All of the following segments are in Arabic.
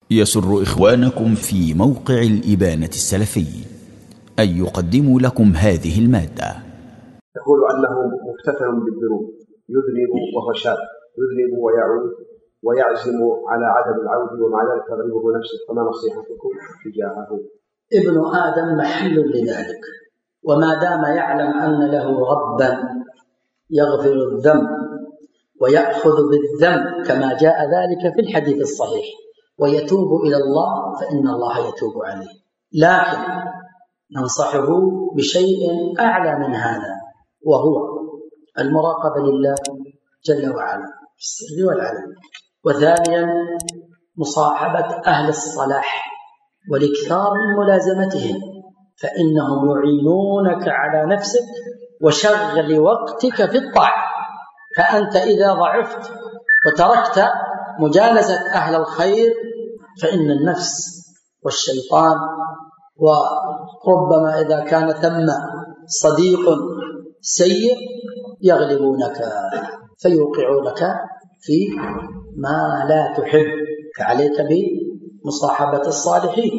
يسر إخوانكم في موقع الإبانة السلفي أن يقدموا لكم هذه المادة. يقول أنه مفتتن بالذنوب، يذنب وهو شاب، يذنب ويعود ويعزم على عدم العود، ومع ذلك تغلبه نفسه، فما نصيحتكم تجاهه؟ ابن آدم محل لذلك، وما دام يعلم أن له ربا يغفر الذنب ويأخذ بالذنب كما جاء ذلك في الحديث الصحيح ويتوب إلى الله فإن الله يتوب عليه، لكن ننصحه بشيء أعلى من هذا، وهو المراقبة لله جل وعلا في السر والعلن، وثانيا مصاحبة أهل الصلاح والاكثار من ملازمتهم، فإنهم يعينونك على نفسك وشغل وقتك في الطاعة. فأنت إذا ضعفت وتركت مجالسة أهل الخير فإن النفس والشيطان، وربما إذا كان ثم صديق سيء، يغلبونك فيوقعونك في ما لا تحب. فعليك بمصاحبة الصالحين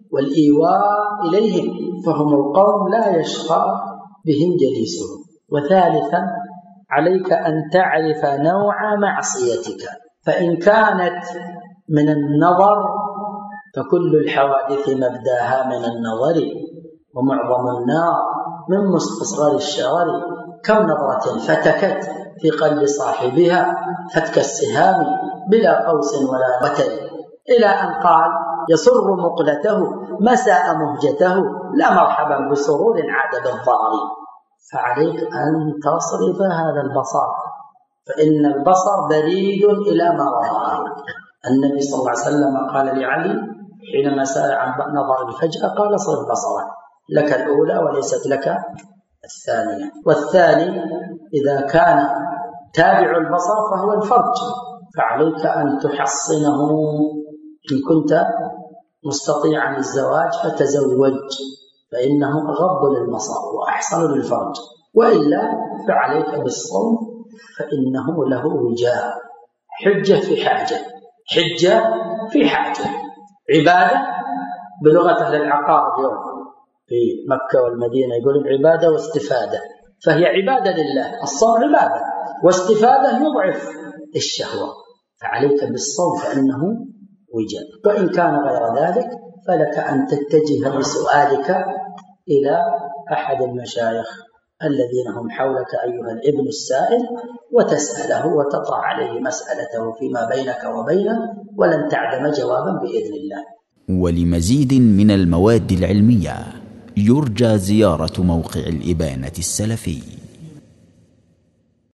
والإيواء إليهم، فهم القوم لا يشقى بهم جليسهم. وثالثا عليك أن تعرف نوع معصيتك، فإن كانت من النظر فكل الحوادث مبداها من النظر، ومعظم النار من مستصغر الشرر، كم نظرة فتكت في قلب صاحبها فتك السهام بلا قوس ولا وتر، إلى أن قال يسر مقلته مساء مهجته لا مرحبا بسرور عاد بالضرر. فعليك أن تصرف هذا البصر، فإن البصر بريد إلى ما وراءه. النبي صلى الله عليه وسلم قال لعلي حينما سأل عن نظر الفجأة قال صرف بصرك، لك الأولى وليست لك الثانية. والثاني إذا كان تابع البصر فهو الفرج، فعليك أن تحصنه. إن كنت مستطيعا الزواج فتزوج، فإنه أغض للبصر وأحسن للفرج، وإلا فعليك بالصوم فإنه له وجاء. حجة في حاجة، حجة في حاجة، عبادة بلغة أهل العقار اليوم في مكة والمدينة يقولون عبادة واستفادة، فهي عبادة لله، الصوم عبادة، واستفادة يضعف الشهوة، فعليك بالصوم فإنه وجاء. وإن كان غير ذلك فلك أن تتجه بسؤالك إلى أحد المشايخ الذين هم حولك أيها الابن السائل، وتسأله وتطرح عليه مسألته فيما بينك وبينه، ولن تعدم جوابا بإذن الله. ولمزيد من المواد العلمية يرجى زيارة موقع الإبانة السلفي.